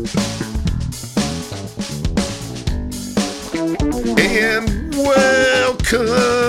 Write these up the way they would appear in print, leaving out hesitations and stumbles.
And welcome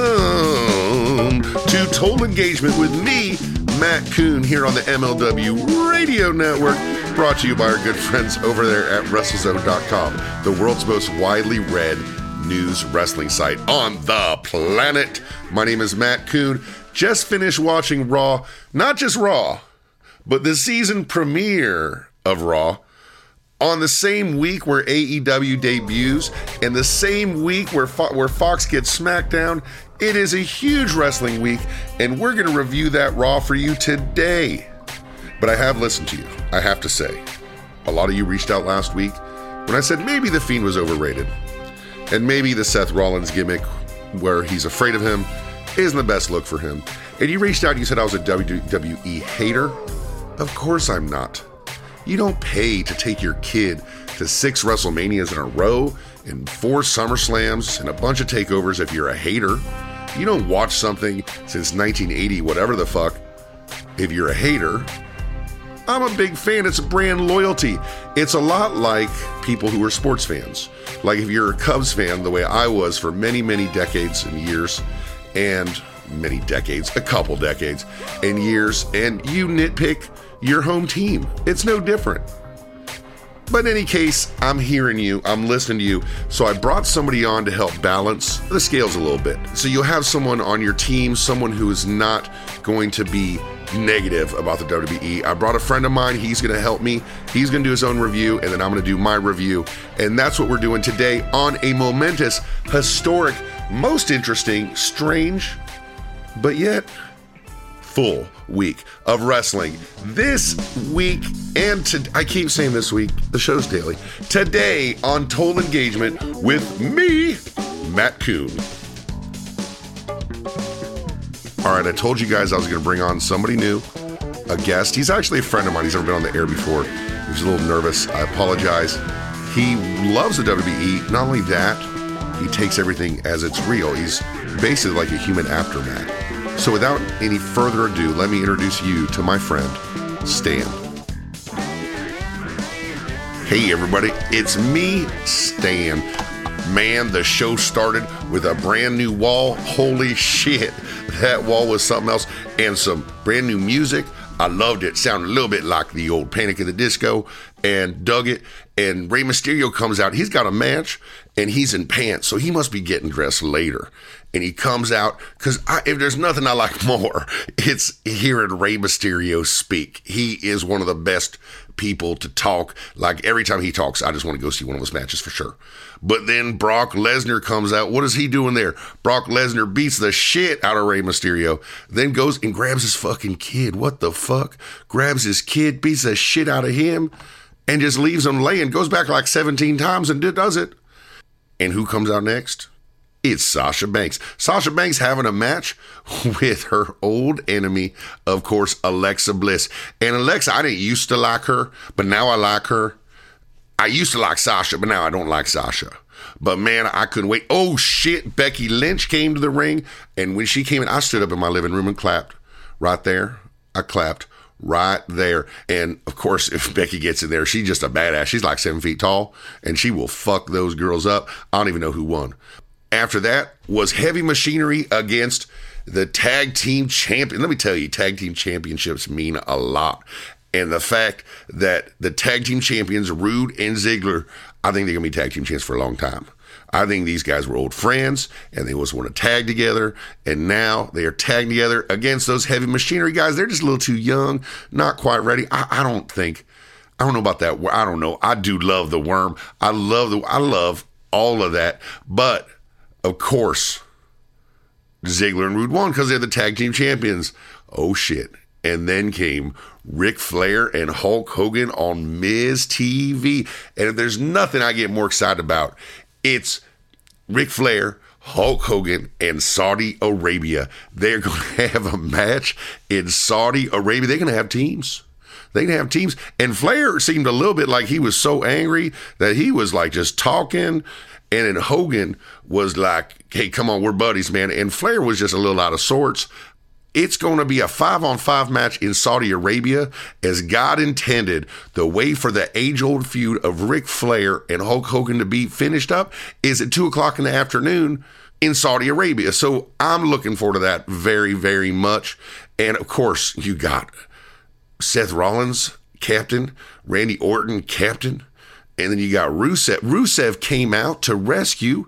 to Total Engagement with me, Matt Coon, here on the MLW Radio Network, brought to you by our good friends over there at WrestleZone.com, the world's most widely read news wrestling site on the planet. My name is Matt Coon. Just finished watching Raw, not just Raw, but the season premiere of Raw, on the same week where AEW debuts and the same week where Fox gets SmackDown. It is a huge wrestling week, and we're going to review that Raw for you today. But I have listened to you, I have to say. A lot of you reached out last week when I said maybe The Fiend was overrated, and maybe the Seth Rollins gimmick where he's afraid of him isn't the best look for him. And you reached out and you said I was a WWE hater. Of course I'm not. You don't pay to take your kid to 6 WrestleManias in a row and 4 SummerSlams and a bunch of takeovers if you're a hater. You don't watch something since 1980, whatever the fuck, if you're a hater. I'm a big fan. It's brand loyalty. It's a lot like people who are sports fans. Like if you're a Cubs fan, the way I was for many, many decades and years, and many decades, a couple decades and years, and you nitpick your home team. It's no different. But in any case, I'm hearing you, I'm listening to you, so I brought somebody on to help balance the scales a little bit. So you'll have someone on your team, someone who is not going to be negative about the WWE. I brought a friend of mine, he's going to help me. He's going to do his own review, and then I'm going to do my review. And that's what we're doing today on a momentous, historic, most interesting, strange, but yet full week of wrestling. This week, and I keep saying this week, the show's daily. Today on Total Engagement with me, Matt Coon. All right, I told you guys I was going to bring on somebody new, a guest. He's actually a friend of mine. He's never been on the air before. He was a little nervous. I apologize. He loves the WWE. Not only that, he takes everything as it's real. He's basically like a human aftermath. So without any further ado, let me introduce you to my friend, Stan. Hey everybody, it's me, Stan. Man, the show started with a brand new wall. Holy shit, that wall was something else. And some brand new music. I loved it. Sounded a little bit like the old Panic at the Disco, and dug it. And Rey Mysterio comes out. He's got a match, and he's in pants, so he must be getting dressed later. And he comes out, because if there's nothing I like more, it's hearing Rey Mysterio speak. He is one of the best people to talk. Like, every time he talks, I just want to go see one of his matches for sure. But then Brock Lesnar comes out. What is he doing there? Brock Lesnar beats the shit out of Rey Mysterio, then goes and grabs his fucking kid. What the fuck? Grabs his kid, beats the shit out of him, and just leaves him laying. Goes back like 17 times and does it. And who comes out next? It's Sasha Banks. Sasha Banks having a match with her old enemy, of course, Alexa Bliss. And Alexa, I didn't used to like her, but now I like her. I used to like Sasha, but now I don't like Sasha. But man, I couldn't wait. Oh shit, Becky Lynch came to the ring. And when she came in, I stood up in my living room and clapped. Right there, I clapped. Right there. And of course, if Becky gets in there, she's just a badass. She's like 7 feet tall, and she will fuck those girls up. I don't even know who won. After that was Heavy Machinery against the Tag Team Champion. Let me tell you, Tag Team Championships mean a lot. And the fact that the Tag Team Champions, Rude and Ziggler, I think they're going to be Tag Team Champs for a long time. I think these guys were old friends, and they always want to tag together, and now they are tagging together against those Heavy Machinery guys. They're just a little too young, not quite ready. I don't know about that. I don't know. I do love the Worm. I love all of that. But, of course, Ziggler and Rude won because they're the Tag Team Champions. Oh, shit. And then came Ric Flair and Hulk Hogan on Miz TV. And if there's nothing I get more excited about, it's Ric Flair, Hulk Hogan, and Saudi Arabia. They're going to have a match in Saudi Arabia. They're going to have teams. They can have teams. And Flair seemed a little bit like he was so angry that he was like just talking. And then Hogan was like, hey, come on, we're buddies, man. And Flair was just a little out of sorts. It's going to be a 5-on-5 match in Saudi Arabia as God intended. The way for the age-old feud of Ric Flair and Hulk Hogan to be finished up is at 2 o'clock in the afternoon in Saudi Arabia. So I'm looking forward to that very, very much. And of course, you got Seth Rollins, captain, Randy Orton, captain, and then you got Rusev. Rusev came out to rescue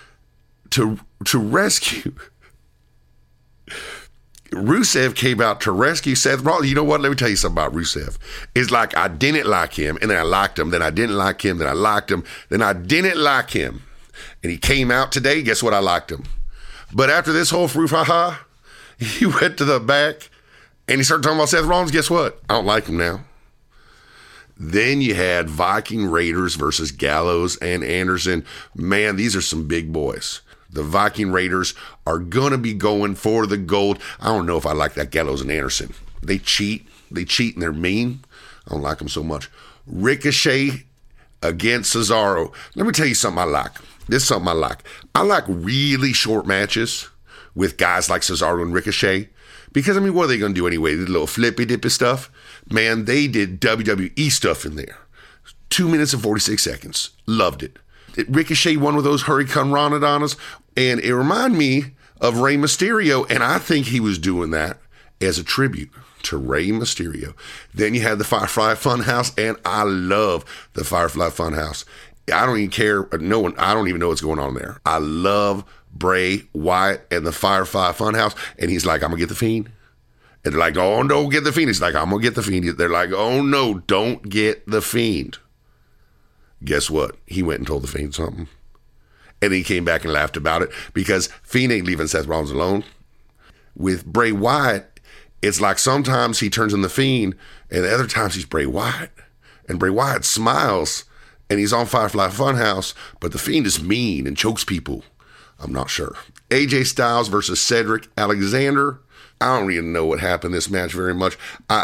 Rusev came out to rescue Seth Rollins. You know what? Let me tell you something about Rusev. It's like I didn't like him, and then I liked him, then I didn't like him, then I liked him, then I didn't like him. And he came out today, guess what? I liked him. But after this whole frou-ha-ha, he went to the back, and he started talking about Seth Rollins. Guess what? I don't like him now. Then you had Viking Raiders versus Gallows and Anderson. Man, these are some big boys. The Viking Raiders are going to be going for the gold. I don't know if I like that Gallows and Anderson. They cheat. They cheat and they're mean. I don't like them so much. Ricochet against Cesaro. Let me tell you something I like. This is something I like. I like really short matches with guys like Cesaro and Ricochet. Because, I mean, what are they going to do anyway? The little flippy-dippy stuff? Man, they did WWE stuff in there. 2 minutes and 46 seconds. Loved it. Ricochet won with those Hurricane Ranadonas, and it reminded me of Rey Mysterio, and I think he was doing that as a tribute to Rey Mysterio. Then you had the Firefly Funhouse, and I love the Firefly Funhouse. I don't even care. I don't even know what's going on there. I love Bray Wyatt and the Firefly Funhouse, and he's like, I'm going to get the Fiend. And they're like, oh, don't get the Fiend. He's like, I'm going to get the Fiend. They're like, oh, no, don't get the Fiend. Guess what? He went and told the Fiend something. And he came back and laughed about it because Fiend ain't leaving Seth Rollins alone. With Bray Wyatt, it's like sometimes he turns on the Fiend and other times he's Bray Wyatt. And Bray Wyatt smiles and he's on Firefly Funhouse, but the Fiend is mean and chokes people. I'm not sure. AJ Styles versus Cedric Alexander. I don't even know what happened in this match very much.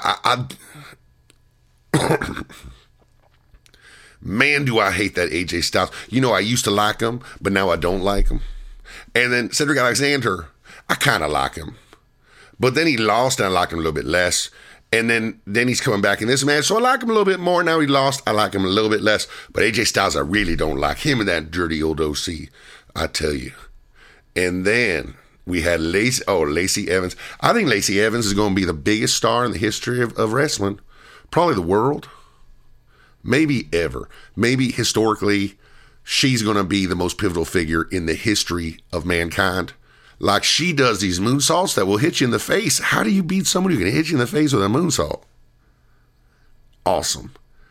Man, do I hate that AJ Styles. You know, I used to like him, but now I don't like him. And then Cedric Alexander, I kind of like him. But then he lost, and I like him a little bit less. And then he's coming back in this match, so I like him a little bit more. Now he lost, I like him a little bit less. But AJ Styles, I really don't like him and that dirty old OC, I tell you. And then we had Lacey Evans. I think Lacey Evans is going to be the biggest star in the history of wrestling. Probably the world. Maybe ever. Maybe historically, she's going to be the most pivotal figure in the history of mankind. Like she does these moonsaults that will hit you in the face. How do you beat someone who can hit you in the face with a moonsault? Awesome.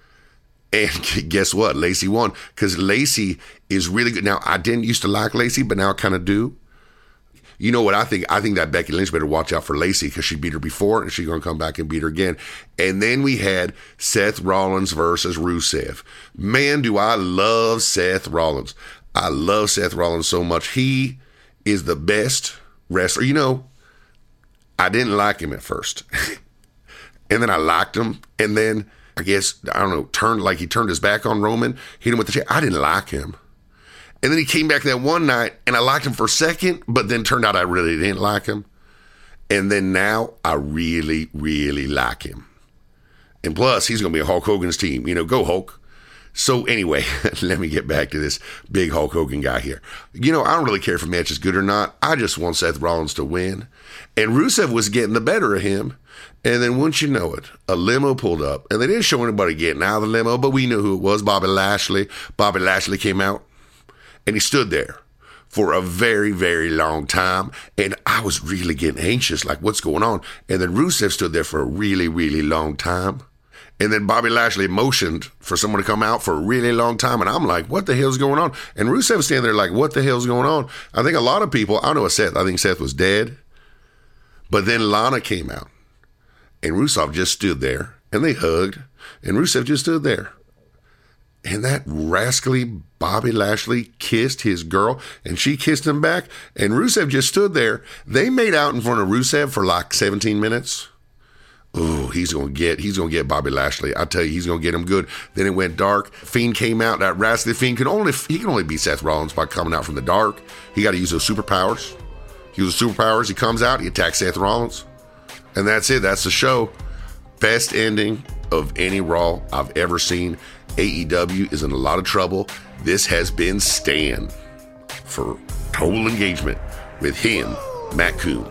And guess what? Lacey won because Lacey is really good. Now, I didn't used to like Lacey, but now I kind of do. You know what I think? I think that Becky Lynch better watch out for Lacey because she beat her before and she's going to come back and beat her again. And then we had Seth Rollins versus Rusev. Man, do I love Seth Rollins. I love Seth Rollins so much. He is the best wrestler. You know, I didn't like him at first. And then I liked him. And then, I guess, I don't know, he turned his back on Roman, hit him with the chair. I didn't like him. And then he came back that one night, and I liked him for a second, but then turned out I really didn't like him. And then now I really, really like him. And plus, he's going to be a Hulk Hogan's team. You know, go Hulk. So anyway, let me get back to this big Hulk Hogan guy here. You know, I don't really care if a match is good or not. I just want Seth Rollins to win. And Rusev was getting the better of him. And then once you know it, a limo pulled up. And they didn't show anybody getting out of the limo, but we knew who it was, Bobby Lashley. Bobby Lashley came out. And he stood there for a very, very long time. And I was really getting anxious, like, what's going on? And then Rusev stood there for a really, really long time. And then Bobby Lashley motioned for someone to come out for a really long time. And I'm like, what the hell's going on? And Rusev was standing there like, what the hell's going on? I think a lot of people, I don't know what Seth, I think Seth was dead. But then Lana came out. And Rusev just stood there. And they hugged. And Rusev just stood there. And that rascally Bobby Lashley kissed his girl, and she kissed him back, and Rusev just stood there. They made out in front of Rusev for like 17 minutes. Oh, he's gonna get Bobby Lashley. I tell you, he's gonna get him good. Then it went dark. Fiend came out. That rascally Fiend can only beat Seth Rollins by coming out from the dark. He got to use those superpowers. He uses superpowers. He comes out. He attacks Seth Rollins. And that's it. That's the show. Best ending of any Raw I've ever seen. AEW is in a lot of trouble. This has been Stan for Total Engagement with him, Matt Coon.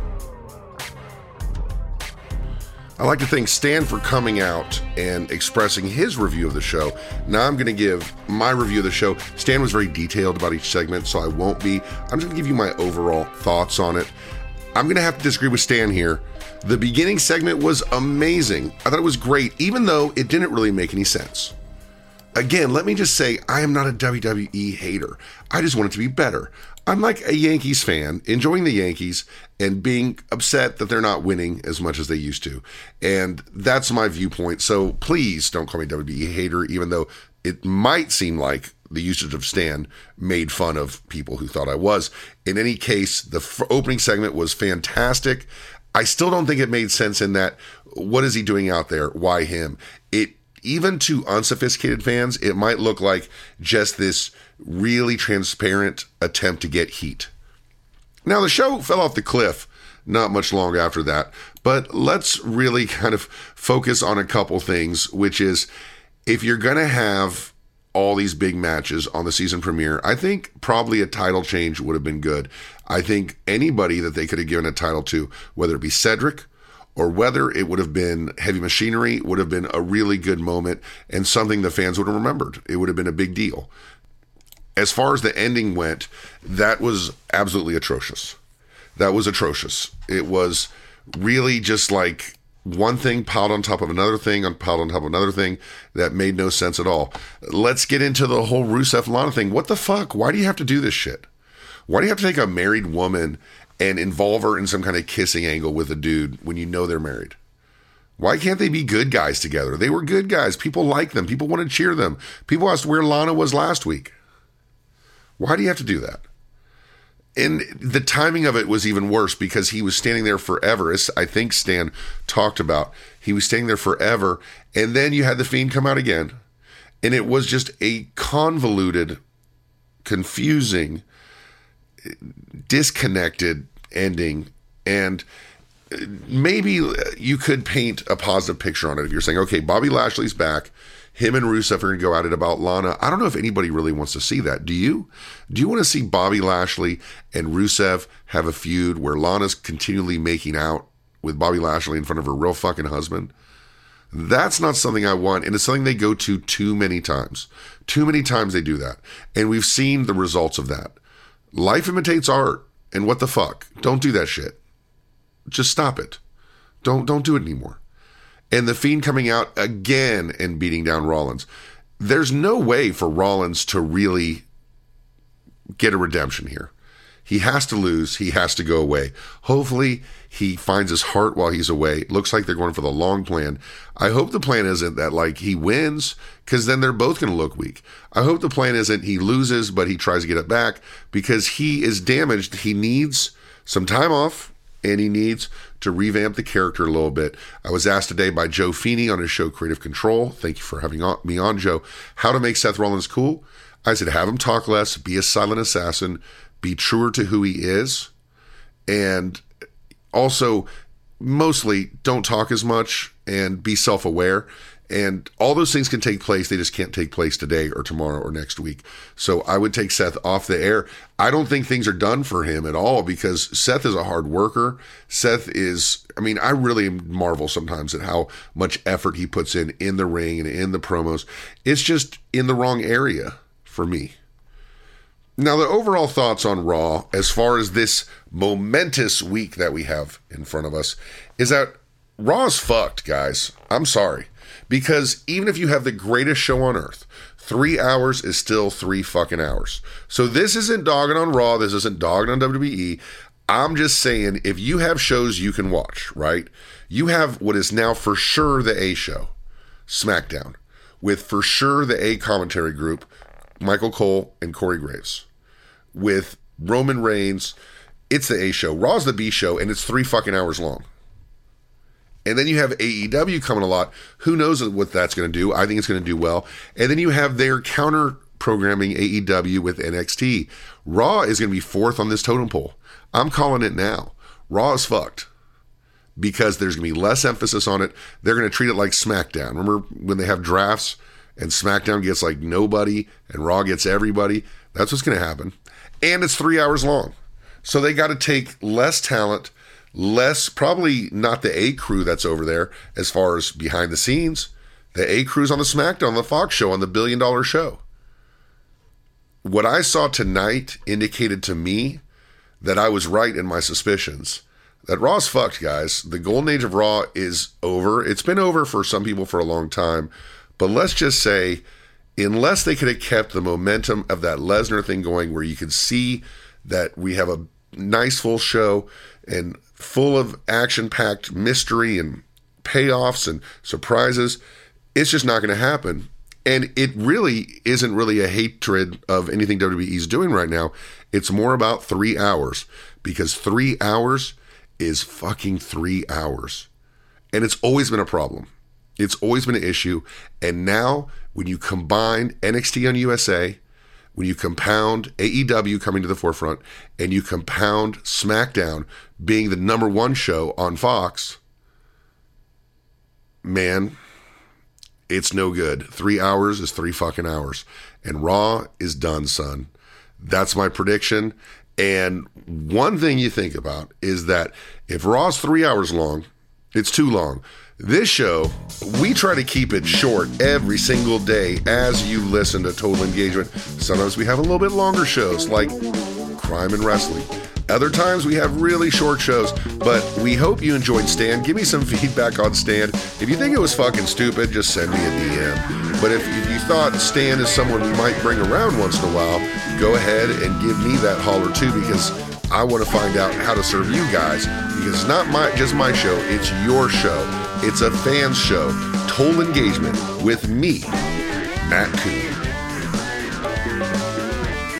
I'd like to thank Stan for coming out and expressing his review of the show. Now I'm going to give my review of the show. Stan was very detailed about each segment, so I won't be. I'm just going to give you my overall thoughts on it. I'm going to have to disagree with Stan here. The beginning segment was amazing. I thought it was great, even though it didn't really make any sense. Again, let me just say, I am not a WWE hater. I just want it to be better. I'm like a Yankees fan, enjoying the Yankees and being upset that they're not winning as much as they used to. And that's my viewpoint. So please don't call me WWE hater, even though it might seem like the usage of Stan made fun of people who thought I was. In any case, the opening segment was fantastic. I still don't think it made sense in that, what is he doing out there? Why him? Even to unsophisticated fans, it might look like just this really transparent attempt to get heat. Now, the show fell off the cliff not much long after that, but let's really kind of focus on a couple things, which is, if you're going to have all these big matches on the season premiere, I think probably a title change would have been good. I think anybody that they could have given a title to, whether it be Cedric or whether it would have been Heavy Machinery, would have been a really good moment and something the fans would have remembered. It would have been a big deal. As far as the ending went, that was absolutely atrocious. That was atrocious. It was really just like one thing piled on top of another thing, piled on top of another thing that made no sense at all. Let's get into the whole Rusev Lana thing. What the fuck? Why do you have to do this shit? Why do you have to take a married woman and involve her in some kind of kissing angle with a dude when you know they're married? Why can't they be good guys together? They were good guys. People like them. People want to cheer them. People asked where Lana was last week. Why do you have to do that? And the timing of it was even worse because he was standing there forever, as I think Stan talked about. He was standing there forever, and then you had The Fiend come out again. And it was just a convoluted, confusing, disconnected ending. And maybe you could paint a positive picture on it if you're saying, okay, Bobby Lashley's back, him and Rusev are going to go at it about Lana. I don't know if anybody really wants to see that. Do you? Do you want to see Bobby Lashley and Rusev have a feud where Lana's continually making out with Bobby Lashley in front of her real fucking husband? That's not something I want, and it's something they go to too many times. Too many times they do that, and we've seen the results of that. Life imitates art, and what the fuck? Don't do that shit. Just stop it. Don't do it anymore. And The Fiend coming out again and beating down Rollins. There's no way for Rollins to really get a redemption here. He has to lose. He has to go away. Hopefully, he finds his heart while he's away. It looks like they're going for the long plan. I hope the plan isn't that, like, he wins, because then they're both going to look weak. I hope the plan isn't he loses, but he tries to get it back, because he is damaged. He needs some time off, and he needs to revamp the character a little bit. I was asked today by Joe Feeney on his show Creative Control, thank you for having me on, Joe, how to make Seth Rollins cool. I said, have him talk less, be a silent assassin, be truer to who he is, and also mostly don't talk as much and be self-aware. And all those things can take place. They just can't take place today or tomorrow or next week. So I would take Seth off the air. I don't think things are done for him at all because Seth is a hard worker. Seth is, I mean, I really marvel sometimes at how much effort he puts in the ring and in the promos. It's just in the wrong area for me. Now, the overall thoughts on Raw, as far as this momentous week that we have in front of us, is that Raw's fucked, guys. I'm sorry. Because even if you have the greatest show on earth, 3 hours is still 3 fucking hours. So this isn't dogging on Raw. This isn't dogging on WWE. I'm just saying, if you have shows you can watch, right? You have what is now for sure the A show, SmackDown, with for sure the A commentary group, Michael Cole and Corey Graves. With Roman Reigns, it's the A show. Raw's the B show, and it's 3 fucking hours long. And then you have AEW coming a lot. Who knows what that's going to do? I think it's going to do well. And then you have their counter programming AEW with NXT. Raw is going to be 4th on this totem pole. I'm calling it now. Raw is fucked. because there's going to be less emphasis on it. They're going to treat it like SmackDown. Remember when they have drafts and SmackDown gets like nobody and Raw gets everybody? That's what's going to happen. And it's 3 hours long. So they got to take less talent, less, probably not the A crew that's over there as far as behind the scenes. The A crew's on the SmackDown, on the Fox show, on the $1 billion show. What I saw tonight indicated to me that I was right in my suspicions. That Raw's fucked, guys. The golden age of Raw is over. It's been over for some people for a long time. But let's just say, unless they could have kept the momentum of that Lesnar thing going, where you could see that we have a nice full show and full of action-packed mystery and payoffs and surprises, it's just not going to happen. And it really isn't really a hatred of anything WWE is doing right now. It's more about 3 hours, because 3 hours is fucking 3 hours. And it's always been a problem. It's always been an issue. And now when you combine NXT on USA, when you compound AEW coming to the forefront, and you compound SmackDown being the number one show on Fox, man, it's no good. 3 hours is 3 fucking hours. And Raw is done, son. That's my prediction. And one thing you think about is that if Raw's 3 hours long, it's too long. This show, we try to keep it short every single day as you listen to Total Engagement. Sometimes we have a little bit longer shows like Crime and Wrestling. Other times we have really short shows, but we hope you enjoyed Stan. Give me some feedback on Stan. If you think it was fucking stupid, just send me a DM. But if you thought Stan is someone we might bring around once in a while, go ahead and give me that holler too, because I want to find out how to serve you guys, because it's not just my show, it's your show. It's a fan's show. Total Engagement with me, Matt Coon.